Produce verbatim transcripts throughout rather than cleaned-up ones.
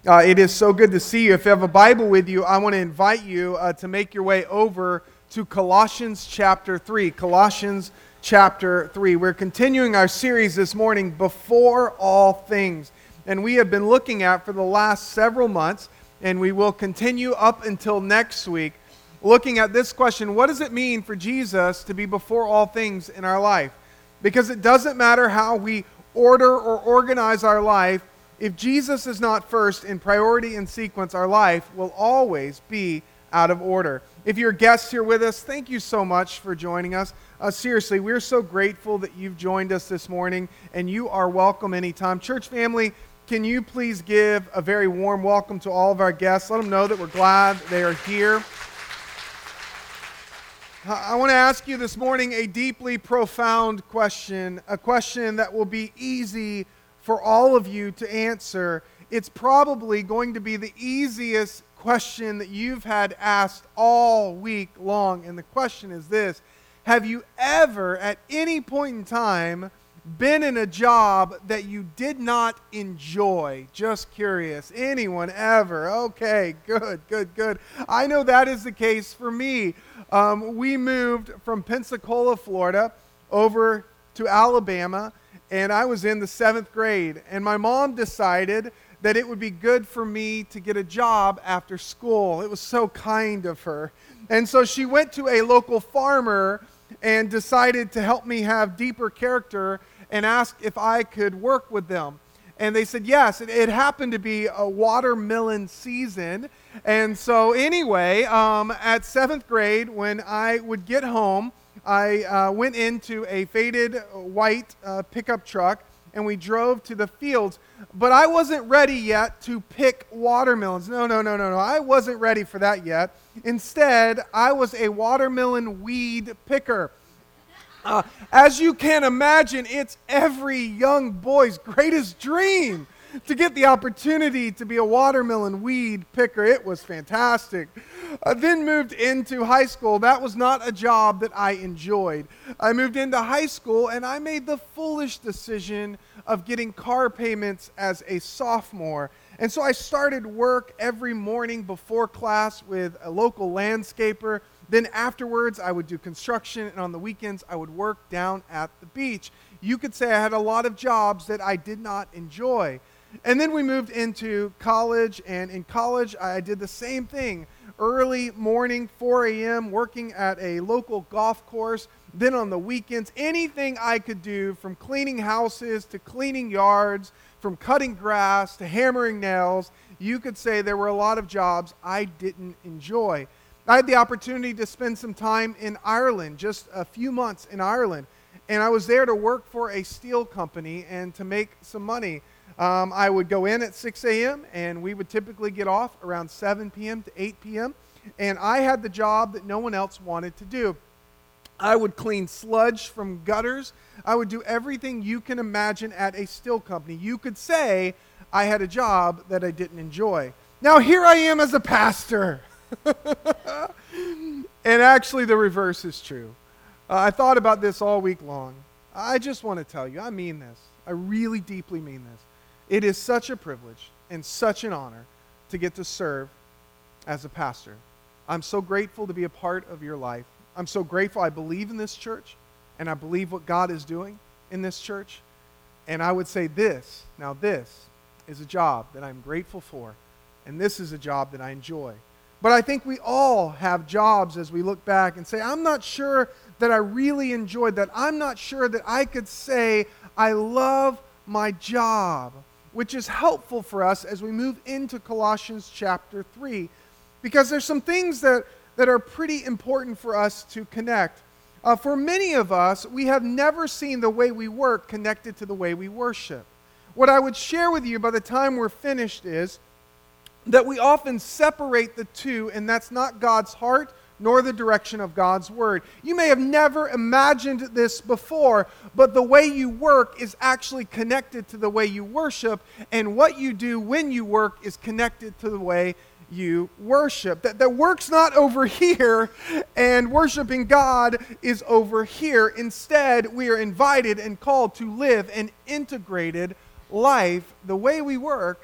Uh, it is so good to see you. If you have a Bible with you, I want to invite you uh, to make your way over to Colossians chapter three. Colossians chapter three. We're continuing our series this morning, Before All Things. And we have been looking at for the last several months, and we will continue up until next week, looking at this question: what does it mean for Jesus to be before all things in our life? Because it doesn't matter how we order or organize our life, if Jesus is not first in priority and sequence, our life will always be out of order. If you're guests here with us, thank you so much for joining us. Uh, seriously, we're so grateful that you've joined us this morning, and you are welcome anytime. Church family, can you please give a very warm welcome to all of our guests? Let them know that we're glad they are here. I want to ask you this morning a deeply profound question, a question that will be easy for all of you to answer. It's probably going to be the easiest question that you've had asked all week long. And the question is this: have you ever, at any point in time, been in a job that you did not enjoy? Just curious. Anyone ever? Okay, good, good, good. I know that is the case for me. Um, we moved from Pensacola, Florida, over to Alabama, and I was in the seventh grade, and my mom decided that it would be good for me to get a job after school. It was so kind of her. And so she went to a local farmer and decided to help me have deeper character and asked if I could work with them. And they said yes. It, it happened to be a watermelon season. And so anyway, um, at seventh grade, when I would get home, I uh, went into a faded white uh, pickup truck, and we drove to the fields. But I wasn't ready yet to pick watermelons. No, no, no, no, no. I wasn't ready for that yet. Instead, I was a watermelon weed picker. Uh, as you can imagine, it's every young boy's greatest dream to get the opportunity to be a watermelon weed picker. It was fantastic. I then moved into high school. That was not a job that I enjoyed. I moved into high school, and I made the foolish decision of getting car payments as a sophomore. And so I started work every morning before class with a local landscaper. Then afterwards, I would do construction, and on the weekends, I would work down at the beach. You could say I had a lot of jobs that I did not enjoy. And then we moved into college, and in college, I did the same thing. Early morning, four a.m., working at a local golf course. Then on the weekends, anything I could do, from cleaning houses to cleaning yards, from cutting grass to hammering nails. You could say there were a lot of jobs I didn't enjoy. I had the opportunity to spend some time in Ireland, just a few months in Ireland. And I was there to work for a steel company and to make some money. Um, I would go in at six a.m. and we would typically get off around seven p.m. to eight p.m. And I had the job that no one else wanted to do. I would clean sludge from gutters. I would do everything you can imagine at a steel company. You could say I had a job that I didn't enjoy. Now here I am as a pastor. And actually the reverse is true. Uh, I thought about this all week long. I just want to tell you, I mean this. I really deeply mean this. It is such a privilege and such an honor to get to serve as a pastor. I'm so grateful to be a part of your life. I'm so grateful. I believe in this church, and I believe what God is doing in this church. And I would say this, now this is a job that I'm grateful for, and this is a job that I enjoy. But I think we all have jobs as we look back and say, I'm not sure that I really enjoyed that. I'm not sure that I could say I love my job, which is helpful for us as we move into Colossians chapter three, because there's some things that, that are pretty important for us to connect. Uh, for many of us, we have never seen the way we work connected to the way we worship. What I would share with you by the time we're finished is that we often separate the two, and that's not God's heart nor the direction of God's word. You may have never imagined this before, but the way you work is actually connected to the way you worship, and what you do when you work is connected to the way you worship. That, that work's not over here, and worshiping God is over here. Instead, we are invited and called to live an integrated life. The way we work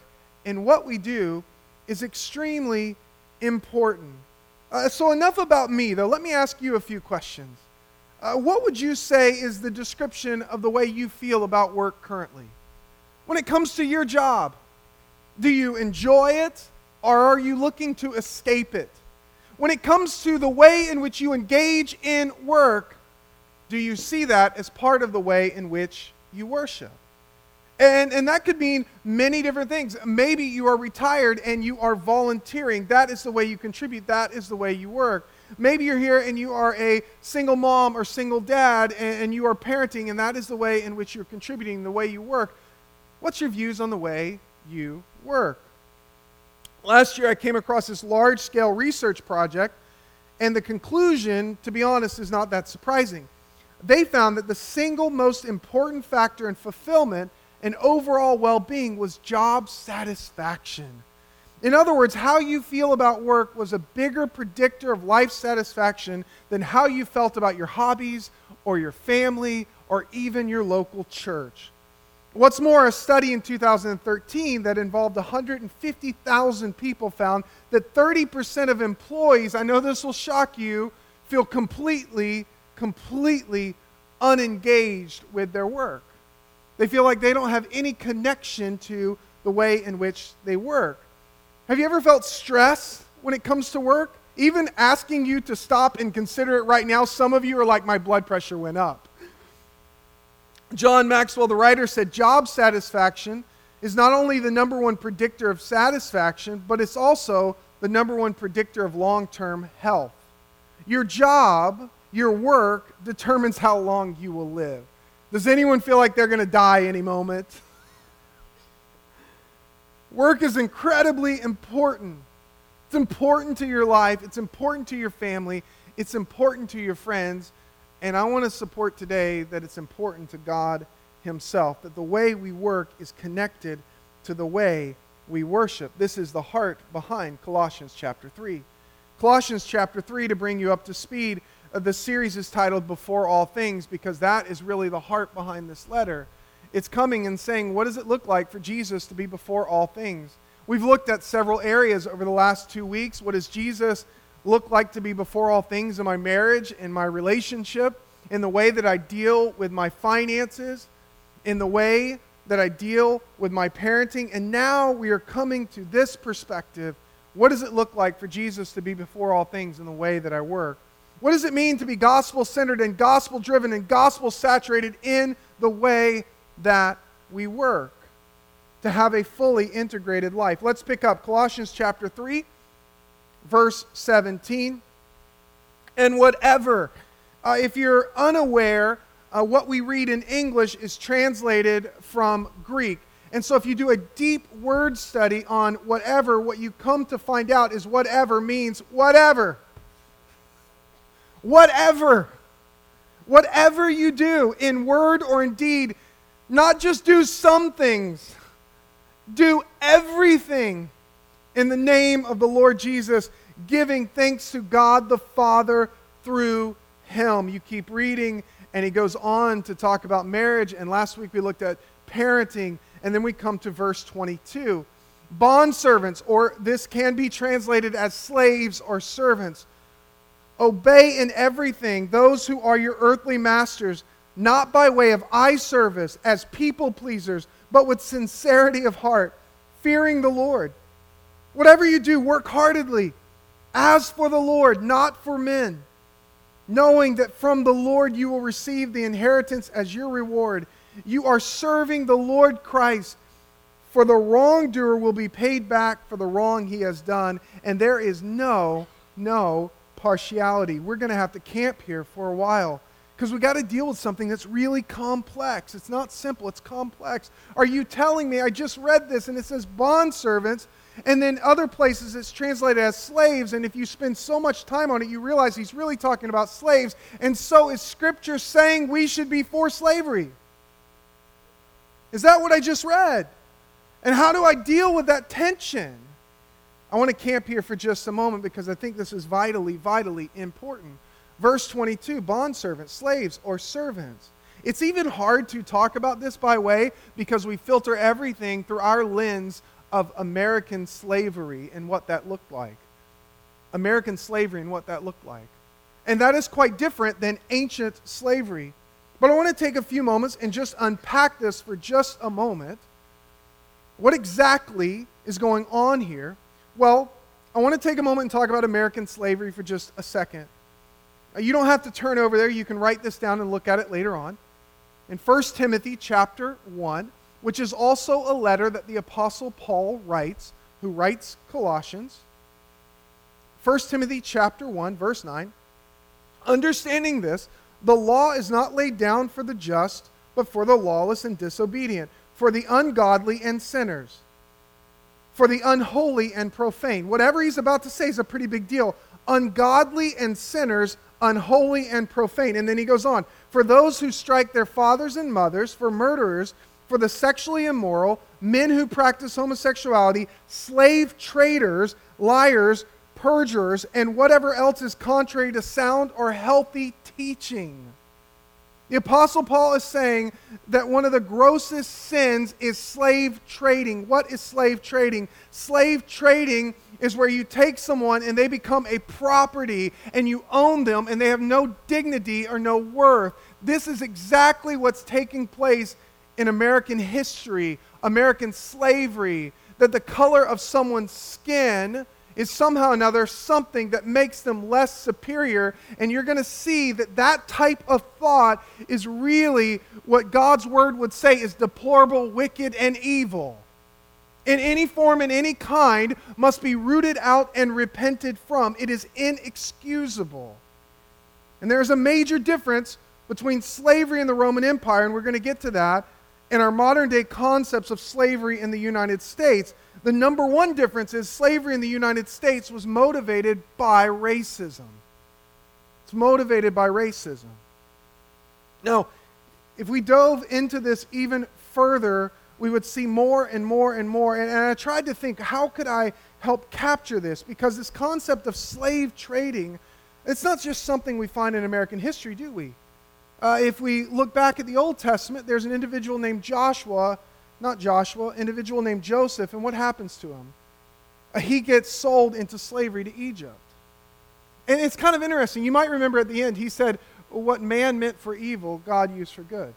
in what we do is extremely important. Uh, so enough about me, though. Let me ask you a few questions. Uh, what would you say is the description of the way you feel about work currently? When it comes to your job, do you enjoy it, or are you looking to escape it? When it comes to the way in which you engage in work, do you see that as part of the way in which you worship? And, and that could mean many different things. Maybe you are retired and you are volunteering. That is the way you contribute. That is the way you work. Maybe you're here and you are a single mom or single dad and, and you are parenting, and that is the way in which you're contributing, the way you work. What's your views on the way you work? Last year I came across this large-scale research project, and the conclusion, to be honest, is not that surprising. They found that the single most important factor in fulfillment and overall well-being was job satisfaction. In other words, how you feel about work was a bigger predictor of life satisfaction than how you felt about your hobbies or your family or even your local church. What's more, a study in two thousand thirteen that involved one hundred fifty thousand people found that thirty percent of employees, I know this will shock you, feel completely, completely unengaged with their work. They feel like they don't have any connection to the way in which they work. Have you ever felt stress when it comes to work? Even asking you to stop and consider it right now, some of you are like, my blood pressure went up. John Maxwell, the writer, said job satisfaction is not only the number one predictor of satisfaction, but it's also the number one predictor of long-term health. Your job, your work, determines how long you will live. Does anyone feel like they're going to die any moment? Work is incredibly important. It's important to your life. It's important to your family. It's important to your friends. And I want to support today that it's important to God Himself, that the way we work is connected to the way we worship. This is the heart behind Colossians chapter three. Colossians chapter three, to bring you up to speed, uh, the series is titled Before All Things, because that is really the heart behind this letter. It's coming and saying, what does it look like for Jesus to be before all things? We've looked at several areas over the last two weeks. What does Jesus look like to be before all things in my marriage, in my relationship, in the way that I deal with my finances, in the way that I deal with my parenting? And now we are coming to this perspective. What does it look like for Jesus to be before all things in the way that I work? What does it mean to be gospel-centered and gospel-driven and gospel-saturated in the way that we work? To have a fully integrated life. Let's pick up Colossians chapter three, verse seventeen. And whatever, uh, if you're unaware, uh, what we read in English is translated from Greek. And so if you do a deep word study on whatever, what you come to find out is whatever means whatever. Whatever. Whatever you do in word or in deed, not just do some things, do everything in the name of the Lord Jesus, giving thanks to God the Father through Him. You keep reading, and he goes on to talk about marriage, and last week we looked at parenting, and then we come to verse twenty-two. Bondservants, or this can be translated as slaves or servants, obey in everything those who are your earthly masters, not by way of eye service as people pleasers, but with sincerity of heart, fearing the Lord. Whatever you do, work heartedly, as for the Lord, not for men, knowing that from the Lord you will receive the inheritance as your reward. You are serving the Lord Christ, for the wrongdoer will be paid back for the wrong he has done, and there is no, no partiality. We're going to have to camp here for a while, because we got to deal with something that's really complex. It's not simple, it's complex. Are you telling me, I just read this and it says bondservants, and then other places it's translated as slaves, and if you spend so much time on it, you realize he's really talking about slaves, and so is Scripture saying we should be for slavery? Is that what I just read? And how do I deal with that tension? I want to camp here for just a moment because I think this is vitally, vitally important. Verse twenty-two, bondservants, slaves, or servants. It's even hard to talk about this, by way, because we filter everything through our lens of American slavery and what that looked like. American slavery and what that looked like. And that is quite different than ancient slavery. But I want to take a few moments and just unpack this for just a moment. What exactly is going on here? Well, I want to take a moment and talk about American slavery for just a second. You don't have to turn over there. You can write this down and look at it later on. In First Timothy chapter one, which is also a letter that the Apostle Paul writes, who writes Colossians. First Timothy chapter one, verse nine. Understanding this, the law is not laid down for the just, but for the lawless and disobedient, for the ungodly and sinners, for the unholy and profane. Whatever he's about to say is a pretty big deal. Ungodly and sinners, unholy and profane. And then he goes on, for those who strike their fathers and mothers, for murderers, for the sexually immoral, men who practice homosexuality, slave traders, liars, perjurers, and whatever else is contrary to sound or healthy teaching. The Apostle Paul is saying that one of the grossest sins is slave trading. What is slave trading? Slave trading is where you take someone and they become a property and you own them and they have no dignity or no worth. This is exactly what's taking place in American history, American slavery, that the color of someone's skin is somehow or another something that makes them less superior. And you're going to see that that type of thought is really what God's word would say is deplorable, wicked, and evil. In any form, in any kind, must be rooted out and repented from. It is inexcusable. And there is a major difference between slavery in the Roman Empire, and we're going to get to that, and our modern day concepts of slavery in the United States. The number one difference is slavery in the United States was motivated by racism. It's motivated by racism. Now, if we dove into this even further, we would see more and more and more. And, and I tried to think, how could I help capture this? Because this concept of slave trading, it's not just something we find in American history, do we? Uh, if we look back at the Old Testament, there's an individual named Joshua, not Joshua, individual named Joseph, and what happens to him? Uh, he gets sold into slavery to Egypt. And it's kind of interesting. You might remember at the end, he said, what man meant for evil, God used for good.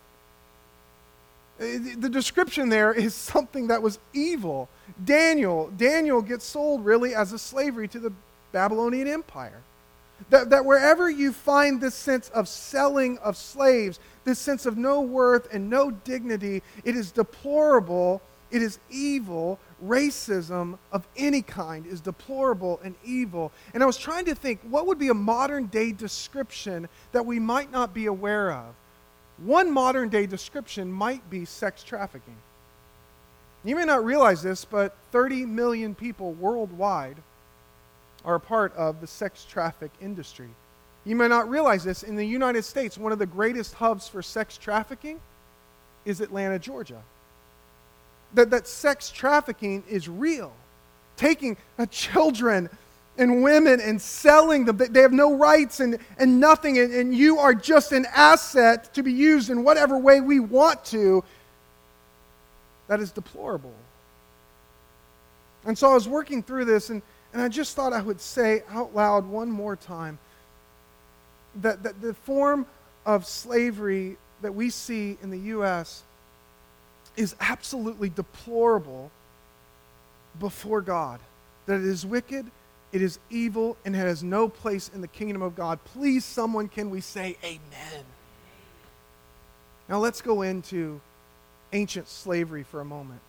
The description there is something that was evil. Daniel, Daniel gets sold really as a slavery to the Babylonian Empire. That, that wherever you find this sense of selling of slaves, this sense of no worth and no dignity, it is deplorable, it is evil. Racism of any kind is deplorable and evil. And I was trying to think, what would be a modern day description that we might not be aware of? One modern day description might be sex trafficking. You may not realize this, but thirty million people worldwide are a part of the sex traffic industry. You may not realize this. In the United States, one of the greatest hubs for sex trafficking is Atlanta, Georgia. That, that sex trafficking is real. Taking uh, children and women and selling them. They have no rights and, and nothing, and, and you are just an asset to be used in whatever way we want to. That is deplorable. And so I was working through this, and, and I just thought I would say out loud one more time that, that the form of slavery that we see in the U S is absolutely deplorable before God. That it is wicked, it is evil, and it has no place in the kingdom of God. Please, someone, can we say amen? Now let's go into ancient slavery for a moment.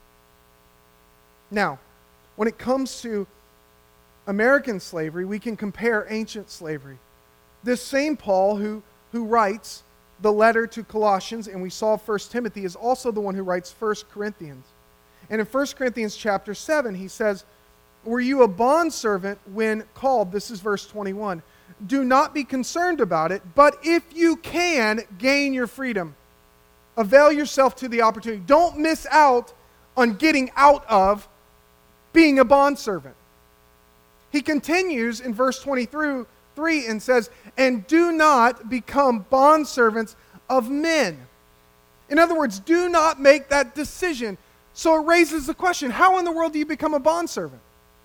Now, when it comes to American slavery, we can compare ancient slavery. This same Paul who, who writes the letter to Colossians, and we saw First Timothy, is also the one who writes First Corinthians. And in First Corinthians chapter seven, he says, were you a bondservant when called? This is verse twenty-one. Do not be concerned about it, but if you can, gain your freedom. Avail yourself to the opportunity. Don't miss out on getting out of being a bondservant. He continues in verse twenty-three and says, and do not become bondservants of men. In other words, do not make that decision. So it raises the question, how in the world do you become a bondservant?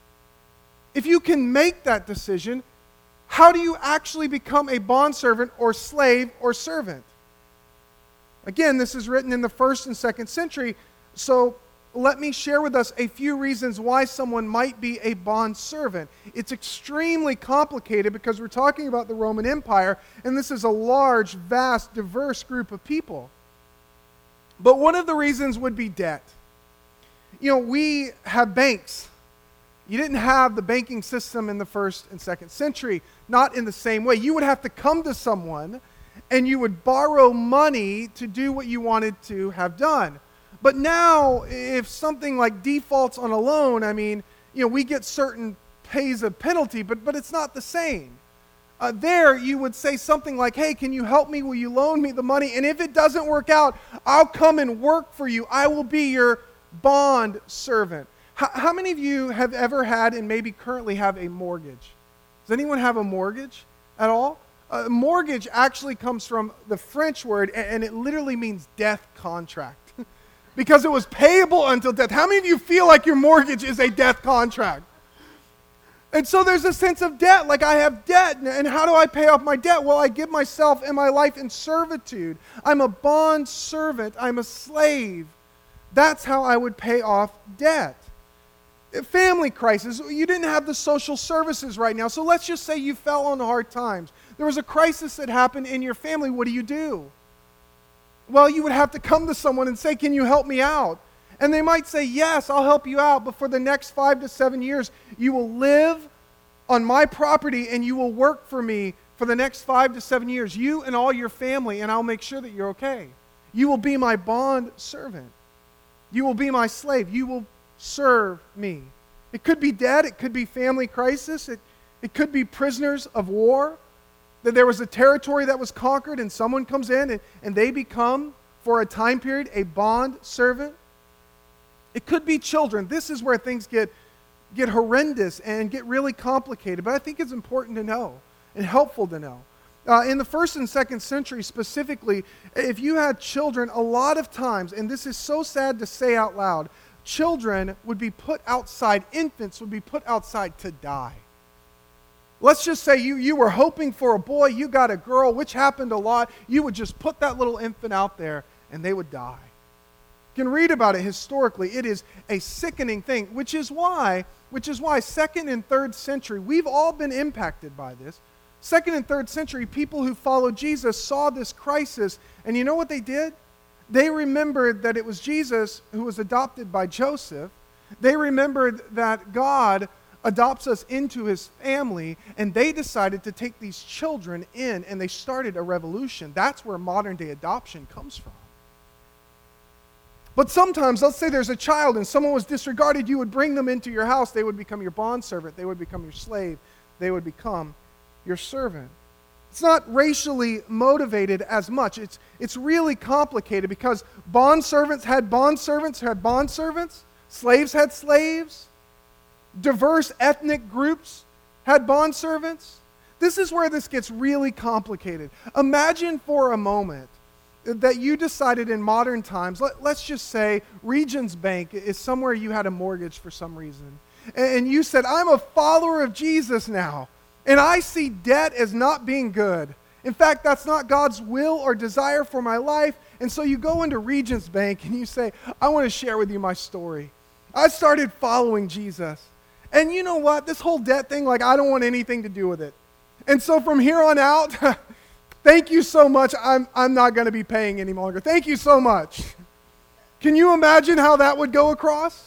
If you can make that decision, how do you actually become a bondservant or slave or servant? Again, this is written in the first and second century, so let me share with us a few reasons why someone might be a bondservant. It's extremely complicated because we're talking about the Roman Empire, and this is a large, vast, diverse group of people. But one of the reasons would be debt. You know, we have banks. You didn't have the banking system in the first and second century, not in the same way. You would have to come to someone and you would borrow money to do what you wanted to have done. But now, if something like defaults on a loan, I mean, you know, we get certain pays a penalty, but, but it's not the same. Uh, there, you would say something like, hey, can you help me? Will you loan me the money? And if it doesn't work out, I'll come and work for you. I will be your bond servant. How, how many of you have ever had and maybe currently have a mortgage? Does anyone have a mortgage at all? A mortgage actually comes from the French word, and, and it literally means death contract. Because it was payable until death. How many of you feel like your mortgage is a death contract? And so there's a sense of debt, like I have debt, and how do I pay off my debt? Well, I give myself and my life in servitude. I'm a bond servant. I'm a slave. That's how I would pay off debt. Family crisis. You didn't have the social services right now, so let's just say you fell on hard times. There was a crisis that happened in your family. What do you do? Well, you would have to come to someone and say, can you help me out? And they might say, yes, I'll help you out, but for the next five to seven years, you will live on my property and you will work for me for the next five to seven years, you and all your family, and I'll make sure that you're okay. You will be my bond servant. You will be my slave. You will serve me. It could be debt. It could be family crisis. It, it could be prisoners of war. That there was a territory that was conquered and someone comes in and, and they become, for a time period, a bond servant. It could be children. This is where things get, get horrendous and get really complicated. But I think it's important to know and helpful to know. Uh, in the first and second century specifically, if you had children, a lot of times, and this is so sad to say out loud, children would be put outside, infants would be put outside to die. Let's just say you, you were hoping for a boy, you got a girl, which happened a lot. You would just put that little infant out there and they would die. You can read about it historically. It is a sickening thing, which is why, which is why second and third century, we've all been impacted by this. Second and third century, people who followed Jesus saw this crisis, and you know what they did? They remembered that it was Jesus who was adopted by Joseph. They remembered that God adopts us into his family, and they decided to take these children in, and they started a revolution. That's where modern day adoption comes from. But sometimes, let's say there's a child and someone was disregarded, you would bring them into your house, they would become your bondservant, they would become your slave, they would become your servant. It's not racially motivated as much. It's, it's really complicated because bondservants had bondservants had bondservants, slaves had slaves, diverse ethnic groups had bondservants. This is where this gets really complicated. Imagine for a moment that you decided in modern times, let, let's just say Regions Bank is somewhere you had a mortgage for some reason. And you said, I'm a follower of Jesus now, and I see debt as not being good. In fact, that's not God's will or desire for my life. And so you go into Regions Bank and you say, I want to share with you my story. I started following Jesus. And you know what? This whole debt thing, like, I don't want anything to do with it. And so from here on out, thank you so much. I'm, I'm not going to be paying any longer. Thank you so much. Can you imagine how that would go across?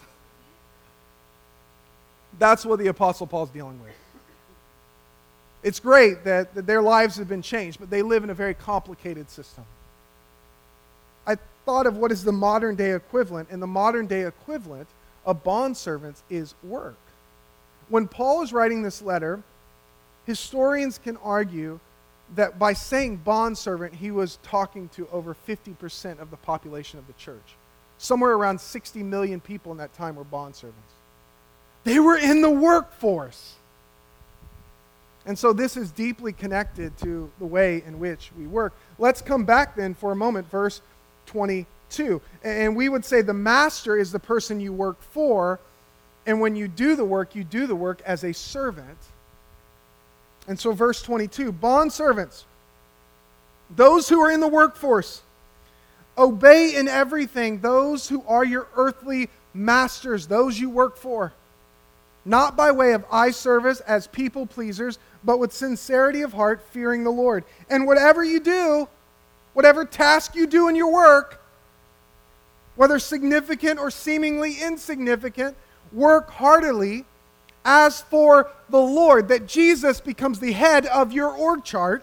That's what the Apostle Paul's dealing with. It's great that, that their lives have been changed, but they live in a very complicated system. I thought of what is the modern day equivalent, and the modern day equivalent of bondservants is work. When Paul is writing this letter, historians can argue that by saying bondservant, he was talking to over fifty percent of the population of the church. Somewhere around sixty million people in that time were bondservants. They were in the workforce. And so this is deeply connected to the way in which we work. Let's come back then for a moment, verse twenty-two. two. And we would say the master is the person you work for, and when you do the work, you do the work as a servant. And so verse twenty-two, bond servants, those who are in the workforce, obey in everything those who are your earthly masters, those you work for, not by way of eye service as people pleasers, but with sincerity of heart, fearing the Lord. And whatever you do, whatever task you do in your work, whether significant or seemingly insignificant, work heartily as for the Lord, that Jesus becomes the head of your org chart.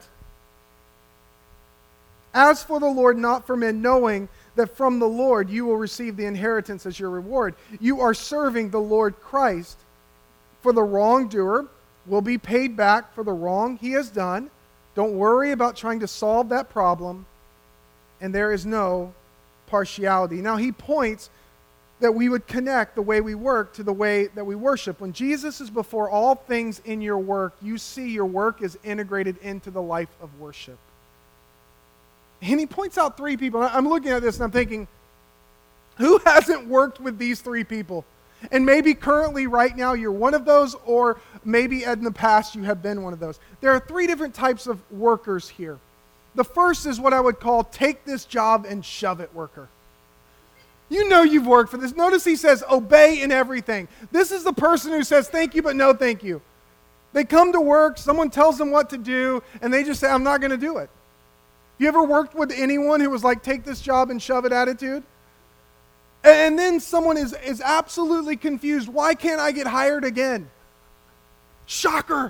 As for the Lord, not for men, knowing that from the Lord you will receive the inheritance as your reward. You are serving the Lord Christ. For the wrongdoer will be paid back for the wrong he has done. Don't worry about trying to solve that problem. And there is no partiality. Now he points that we would connect the way we work to the way that we worship. When Jesus is before all things in your work, you see your work is integrated into the life of worship. And he points out three people. I'm looking at this and I'm thinking, who hasn't worked with these three people? And maybe currently right now you're one of those, or maybe in the past you have been one of those. There are three different types of workers here. The first is what I would call take this job and shove it worker. You know you've worked for this. Notice he says obey in everything. This is the person who says thank you but no thank you. They come to work, someone tells them what to do, and they just say I'm not going to do it. You ever worked with anyone who was like take this job and shove it attitude? And then someone is, is absolutely confused. Why can't I get hired again? Shocker.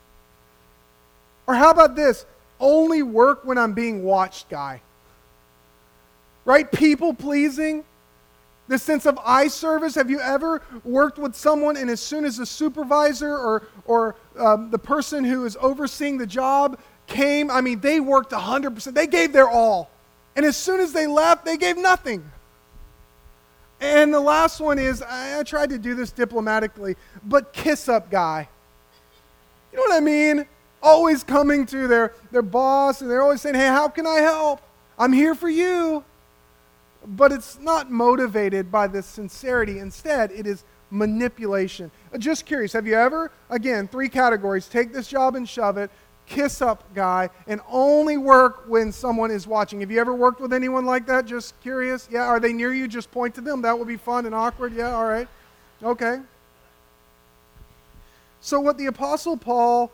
Or how about this? Only work when I'm being watched guy. Right? People pleasing. The sense of eye service. Have you ever worked with someone and as soon as the supervisor or, or um, the person who is overseeing the job came, I mean, they worked one hundred percent. They gave their all. And as soon as they left, they gave nothing. And the last one is, I, I tried to do this diplomatically, but kiss up guy. You know what I mean? Always coming to their, their boss, and they're always saying, hey, how can I help? I'm here for you. But it's not motivated by this sincerity. Instead, it is manipulation. Just curious, have you ever, again, three categories, take this job and shove it, kiss up guy, and only work when someone is watching. Have you ever worked with anyone like that? Just curious? Yeah, are they near you? Just point to them. That would be fun and awkward. Yeah, all right. Okay. So what the Apostle Paul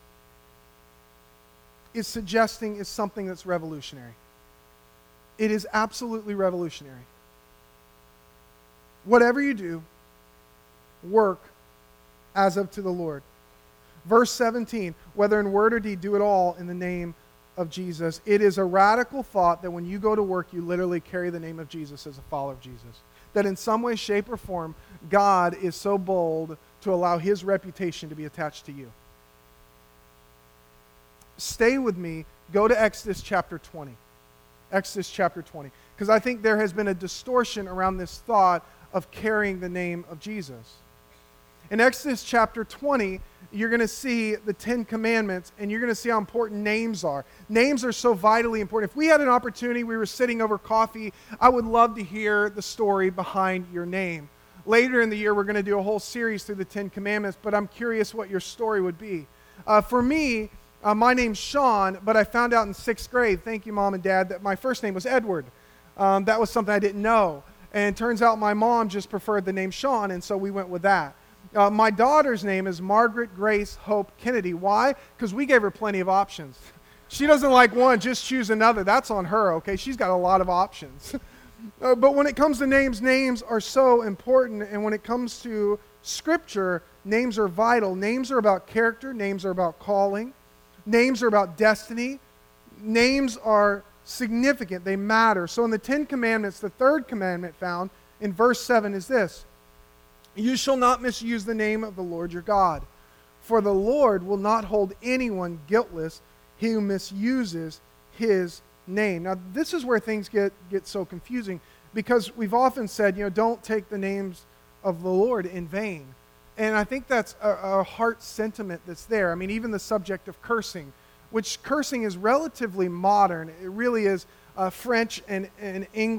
is suggesting is something that's revolutionary. It is absolutely revolutionary. Whatever you do, work as of to the Lord. Verse seventeen, whether in word or deed, do it all in the name of Jesus. It is a radical thought that when you go to work, you literally carry the name of Jesus as a follower of Jesus. That in some way, shape, or form, God is so bold to allow his reputation to be attached to you. Stay with me. Go to Exodus chapter twenty. Exodus chapter twenty. Because I think there has been a distortion around this thought of carrying the name of Jesus. In Exodus chapter twenty, you're going to see the Ten Commandments, and you're going to see how important names are. Names are so vitally important. If we had an opportunity, we were sitting over coffee, I would love to hear the story behind your name. Later in the year, we're going to do a whole series through the Ten Commandments, but I'm curious what your story would be. Uh, for me, uh, my name's Sean, but I found out in sixth grade, thank you, Mom and Dad, that my first name was Edward. Um, that was something I didn't know. And it turns out my mom just preferred the name Sean, and so we went with that. Uh, my daughter's name is Margaret Grace Hope Kennedy. Why? Because we gave her plenty of options. She doesn't like one, just choose another. That's on her, okay? She's got a lot of options. uh, but when it comes to names, names are so important. And when it comes to Scripture, names are vital. Names are about character. Names are about calling. Names are about destiny. Names are significant. They matter. So in the Ten Commandments, the third commandment found in verse seven is this. You shall not misuse the name of the Lord your God, for the Lord will not hold anyone guiltless who misuses his name. Now, this is where things get, get so confusing, because we've often said, you know, don't take the names of the Lord in vain. And I think that's a, a heart sentiment that's there. I mean, even the subject of cursing, which cursing is relatively modern. It really is uh, French and, and English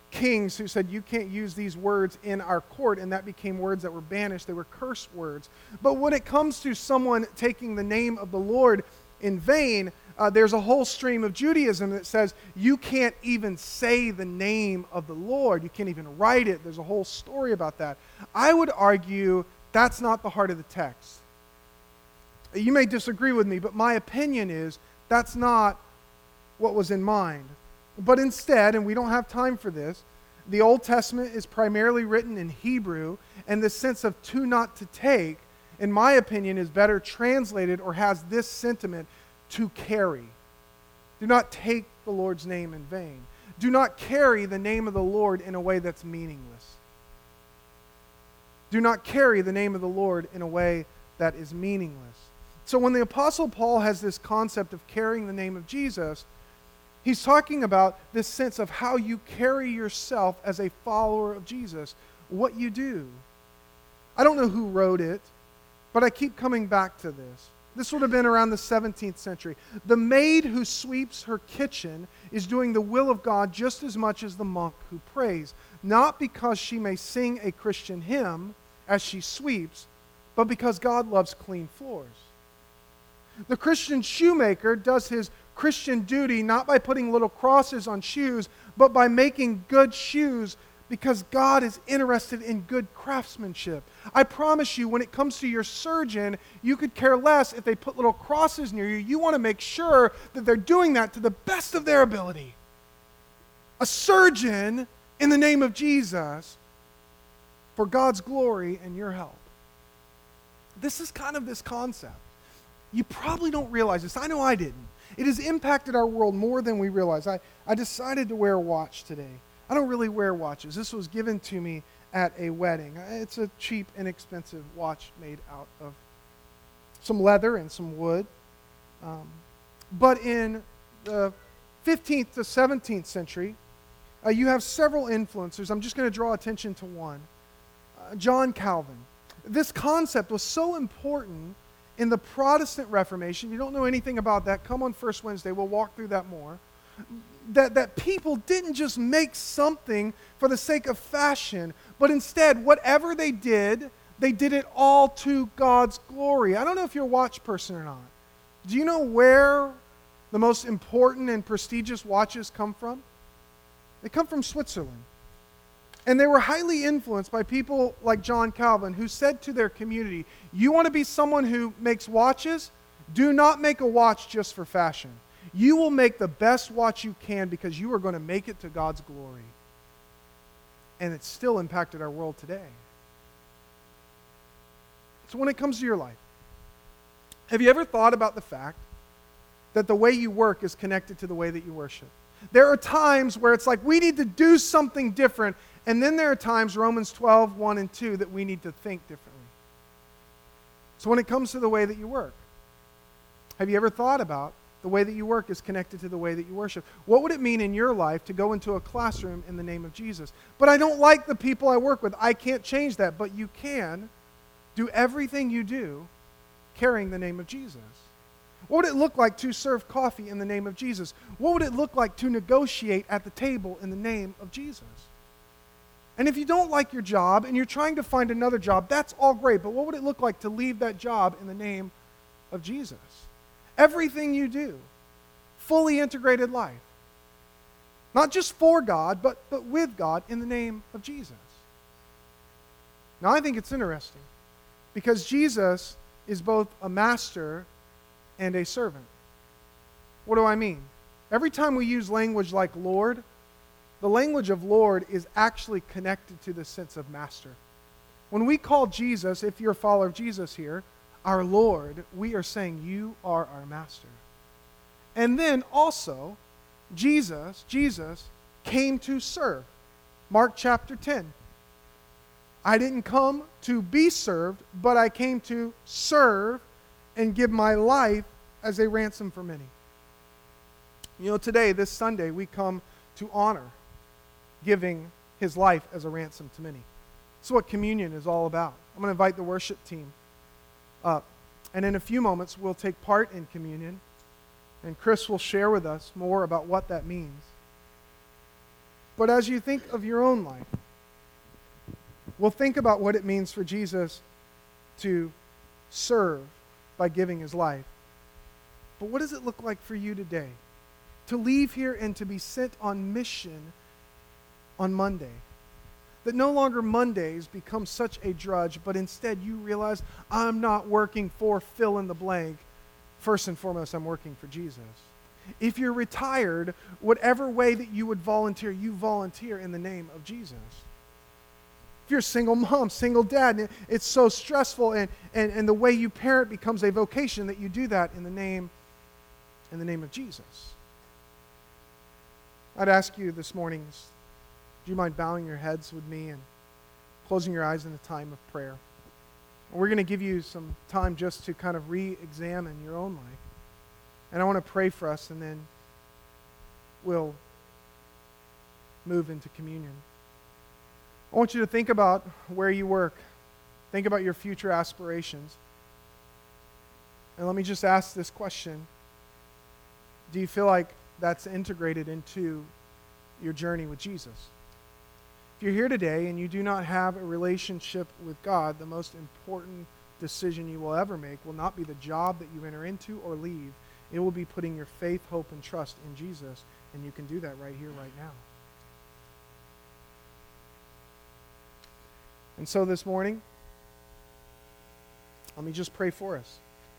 kings who said, you can't use these words in our court, and that became words that were banished. They were curse words. But when it comes to someone taking the name of the Lord in vain, uh, there's a whole stream of Judaism that says you can't even say the name of the Lord. You can't even write it. There's a whole story about that. I would argue that's not the heart of the text. You may disagree with me, but my opinion is that's not what was in mind. But instead, and we don't have time for this, the Old Testament is primarily written in Hebrew, and the sense of to not to take, in my opinion, is better translated or has this sentiment, to carry. Do not take the Lord's name in vain. Do not carry the name of the Lord in a way that's meaningless. Do not carry the name of the Lord in a way that is meaningless. So when the Apostle Paul has this concept of carrying the name of Jesus, he's talking about this sense of how you carry yourself as a follower of Jesus, what you do. I don't know who wrote it, but I keep coming back to this. This would have been around the seventeenth century. The maid who sweeps her kitchen is doing the will of God just as much as the monk who prays, not because she may sing a Christian hymn as she sweeps, but because God loves clean floors. The Christian shoemaker does his Christian duty not by putting little crosses on shoes, but by making good shoes because God is interested in good craftsmanship. I promise you, when it comes to your surgeon, you could care less if they put little crosses near you. You want to make sure that they're doing that to the best of their ability. A surgeon in the name of Jesus for God's glory and your help. This is kind of this concept. You probably don't realize this. I know I didn't. It has impacted our world more than we realize. I, I decided to wear a watch today. I don't really wear watches. This was given to me at a wedding. It's a cheap, inexpensive watch made out of some leather and some wood. Um, but in the fifteenth to seventeenth century, uh, you have several influencers. I'm just going to draw attention to one. Uh, John Calvin. This concept was so important in the Protestant Reformation. If you don't know anything about that, come on First Wednesday. We'll walk through that more. That, that people didn't just make something for the sake of fashion, but instead, whatever they did, they did it all to God's glory. I don't know if you're a watch person or not. Do you know where the most important and prestigious watches come from? They come from Switzerland. And they were highly influenced by people like John Calvin, who said to their community, you want to be someone who makes watches? Do not make a watch just for fashion. You will make the best watch you can because you are going to make it to God's glory. And it's still impacted our world today. So when it comes to your life, have you ever thought about the fact that the way you work is connected to the way that you worship? There are times where it's like we need to do something different, and then there are times, Romans twelve, one and two, that we need to think differently. So when it comes to the way that you work, have you ever thought about the way that you work is connected to the way that you worship? What would it mean in your life to go into a classroom in the name of Jesus? But I don't like the people I work with. I can't change that. But you can do everything you do carrying the name of Jesus. What would it look like to serve coffee in the name of Jesus? What would it look like to negotiate at the table in the name of Jesus? And if you don't like your job and you're trying to find another job, that's all great. But what would it look like to leave that job in the name of Jesus? Everything you do, fully integrated life. Not just for God, but, but with God in the name of Jesus. Now I think it's interesting because Jesus is both a master and a servant. What do I mean? Every time we use language like Lord, the language of Lord is actually connected to the sense of master. When we call Jesus, if you're a follower of Jesus here, our Lord, we are saying you are our master. And then also, Jesus, Jesus came to serve. Mark chapter ten. I didn't come to be served, but I came to serve and give my life as a ransom for many. You know, today, this Sunday, we come to honor giving his life as a ransom to many. That's what communion is all about. I'm going to invite the worship team up. And in a few moments, we'll take part in communion. And Chris will share with us more about what that means. But as you think of your own life, well, think about what it means for Jesus to serve by giving his life. But what does it look like for you today? To leave here and to be sent on mission on Monday. That no longer Mondays become such a drudge, but instead you realize, I'm not working for fill in the blank. First and foremost, I'm working for Jesus. If you're retired, whatever way that you would volunteer, you volunteer in the name of Jesus. If you're a single mom, single dad, it's so stressful, and, and, and the way you parent becomes a vocation, that you do that in the name, in the name of Jesus. I'd ask you this morning, do you mind bowing your heads with me and closing your eyes in a time of prayer? We're going to give you some time just to kind of re-examine your own life. And I want to pray for us, and then we'll move into communion. I want you to think about where you work. Think about your future aspirations. And let me just ask this question. Do you feel like that's integrated into your journey with Jesus? If you're here today and you do not have a relationship with God, the most important decision you will ever make will not be the job that you enter into or leave. It will be putting your faith, hope, and trust in Jesus, and you can do that right here, right now. And so this morning, let me just pray for us.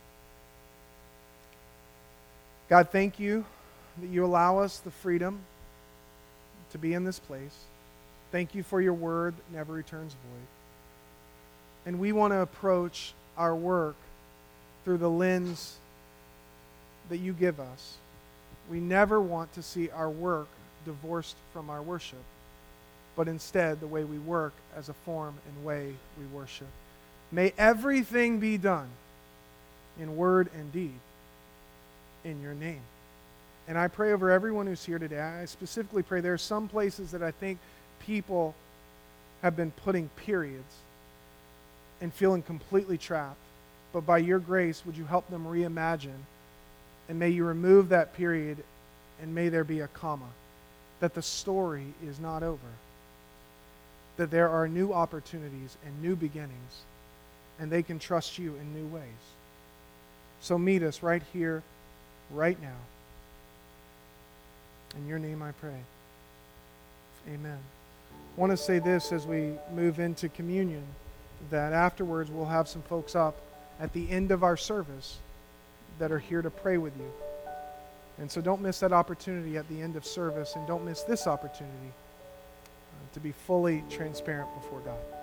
God, thank you that you allow us the freedom to be in this place. Thank you for your word that never returns void. And we want to approach our work through the lens that you give us. We never want to see our work divorced from our worship, but instead the way we work as a form and way we worship. May everything be done in word and deed in your name. And I pray over everyone who's here today. I specifically pray there are some places that I think people have been putting periods and feeling completely trapped. But by your grace, would you help them reimagine? And may you remove that period, and may there be a comma. That the story is not over. That there are new opportunities and new beginnings, and they can trust you in new ways. So meet us right here, right now. In your name I pray. Amen. I want to say this as we move into communion, that afterwards we'll have some folks up at the end of our service that are here to pray with you. And so don't miss that opportunity at the end of service, and don't miss this opportunity uh, to be fully transparent before God.